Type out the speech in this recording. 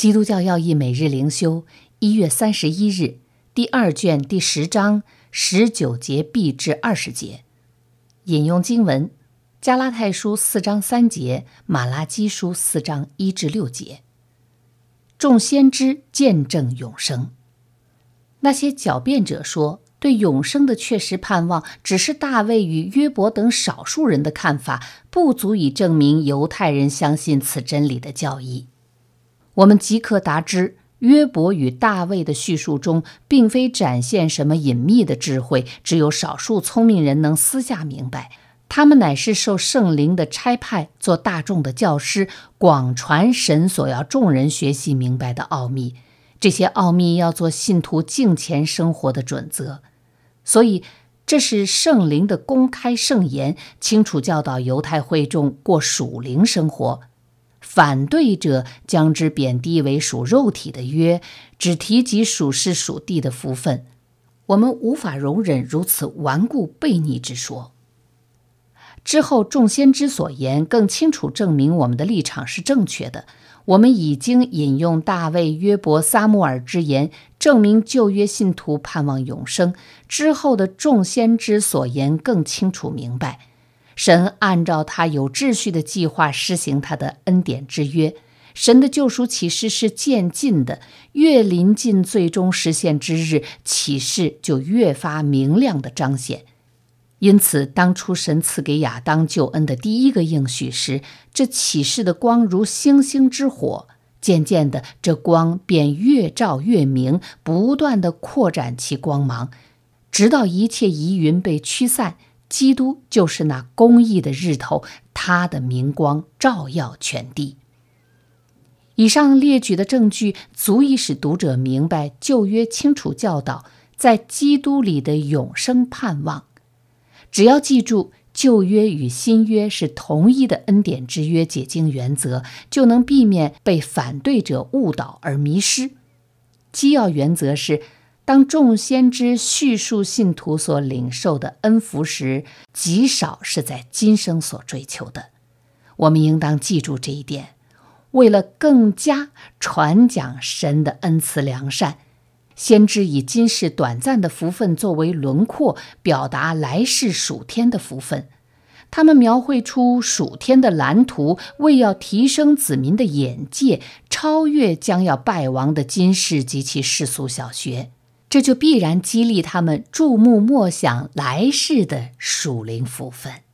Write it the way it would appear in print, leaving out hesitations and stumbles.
基督教要义每日灵修1月31日，第2卷第10章19节 B 至20节。引用经文：加拉太书4章3节，马拉基书4章1至6节。众先知见证永生。那些狡辩者说，对永生的确实盼望只是大卫与约伯等少数人的看法，不足以证明犹太人相信此真理的教义。我们即可达知，约伯与大卫的叙述中并非展现什么隐秘的智慧，只有少数聪明人能私下明白。他们乃是受圣灵的差派，做大众的教师，广传神所要众人学习明白的奥秘。这些奥秘要做信徒敬虔生活的准则。所以这是圣灵的公开圣言，清楚教导犹太会众过属灵生活。反对者将之贬低为属肉体的约，只提及属世属地的福分。我们无法容忍如此顽固悖逆之说。之后众先知所言更清楚证明我们的立场是正确的。我们已经引用大卫、约伯、撒母耳之言，证明旧约信徒盼望永生。之后的众先知所言更清楚明白，神按照他有秩序的计划施行他的恩典之约。神的救赎启示是渐进的，越临近最终实现之日，启示就越发明亮的彰显。因此，当初神赐给亚当救恩的第一个应许时，这启示的光如星星之火，渐渐的，这光便越照越明，不断地扩展其光芒，直到一切疑云被驱散。基督就是那公义的日头，他的明光照耀全地。以上列举的证据足以使读者明白旧约清楚教导在基督里的永生盼望。只要记住旧约与新约是同一的恩典之约解经原则，就能避免被反对者误导而迷失。基要原则是，当众先知叙述信徒所领受的恩福时，极少是在今生所追求的。我们应当记住这一点，为了更加传讲神的恩慈良善，先知以今世短暂的福分作为轮廓，表达来世属天的福分。他们描绘出属天的蓝图，为要提升子民的眼界，超越将要败亡的今世及其世俗小学。这就必然激励他们注目默想来世的属灵福分。